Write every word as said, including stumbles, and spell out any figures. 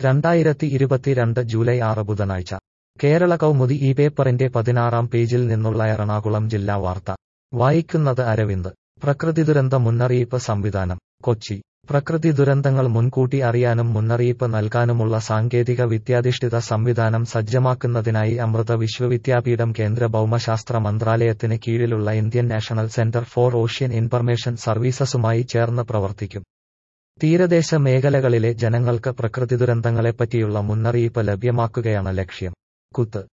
രണ്ടായിരത്തി ഇരുപത്തിരണ്ട് ജൂലൈ ആറ് ബുധനാഴ്ച കേരള കൗമുദി ഈ പേപ്പറിന്റെ പതിനാറാം പേജിൽ നിന്നുള്ള എറണാകുളം ജില്ലാ വാർത്ത വായിക്കുന്നത് അരവിന്ദ്. പ്രകൃതിദുരന്ത മുന്നറിയിപ്പ് സംവിധാനം കൊച്ചി. പ്രകൃതി ദുരന്തങ്ങൾ മുൻകൂട്ടി അറിയാനും മുന്നറിയിപ്പ് നൽകാനുമുള്ള സാങ്കേതിക വിദ്യാധിഷ്ഠിത സംവിധാനം സജ്ജമാക്കുന്നതിനായി അമൃത വിശ്വവിദ്യാപീഠം കേന്ദ്ര ഭൗമശാസ്ത്ര മന്ത്രാലയത്തിന് കീഴിലുള്ള Indian national centre for ocean information സർവീസസുമായി ചേർന്ന് പ്രവർത്തിക്കും. തീരദേശ മേഖലകളിലെ ജനങ്ങൾക്ക് പ്രകൃതിദുരന്തങ്ങളെപ്പറ്റിയുള്ള മുന്നറിയിപ്പ് ലഭ്യമാക്കുകയാണ് ലക്ഷ്യം. കുത്ത്